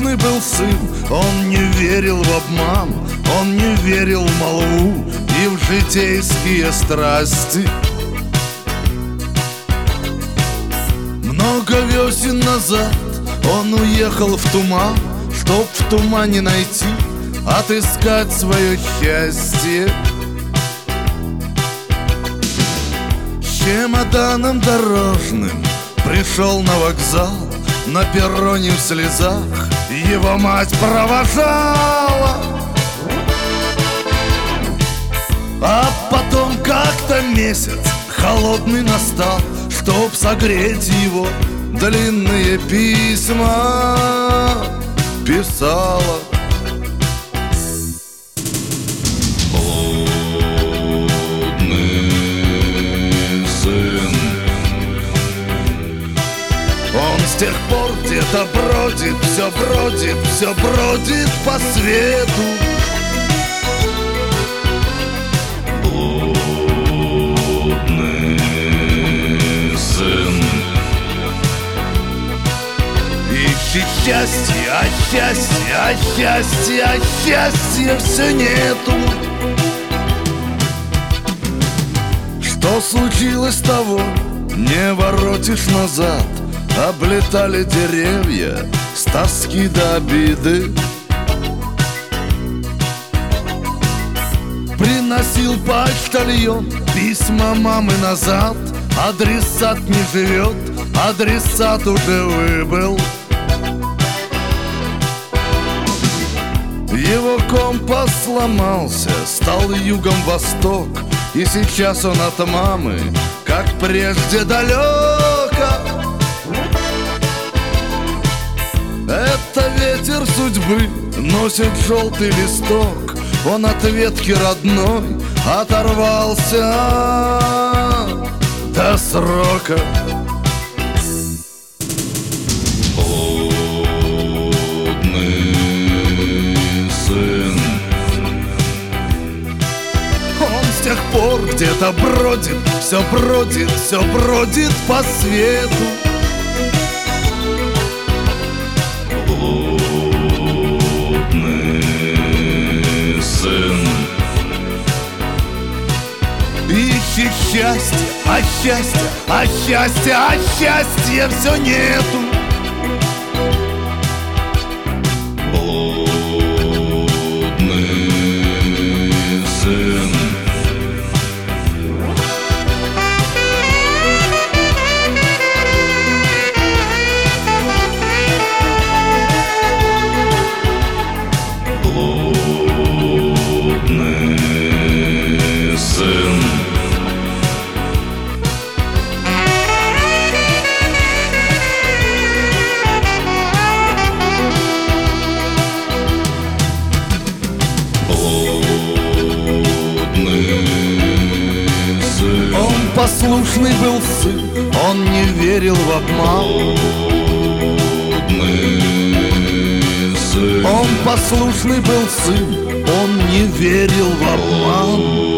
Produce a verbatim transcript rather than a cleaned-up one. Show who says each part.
Speaker 1: послушный был сын, он не верил в обман, он не верил в молву и в житейские страсти. Много весен назад он уехал в туман, чтоб в тумане найти, отыскать свое счастье. С чемоданом дорожным пришел на вокзал, на перроне в слезах его мать провожала. А потом как-то месяц холодный настал, чтоб согреть его, длинные письма писала. Он с тех пор где-то бродит, все бродит, все бродит по свету. Блудный сын. Ищет счастье, а счастье, а счастье, а счастья все нету. Что случилось того, не воротишь назад. Облетали деревья с тоски до обиды. Приносил почтальон письма мамы назад. Адресат не живет, адресат уже выбыл. Его компас сломался, стал югом восток, и сейчас он от мамы, как прежде, далеко. Это ветер судьбы носит желтый листок, он от ветки родной оторвался до срока. Блудный сын. Он с тех пор где-то бродит, все бродит, все бродит по свету. Ищет счастье, а счастье, а счастье, а счастья все нету. Блудный сын. Блудный сын. Он послушный был сын, он не верил в обман. Он послушный был сын, он не верил в обман.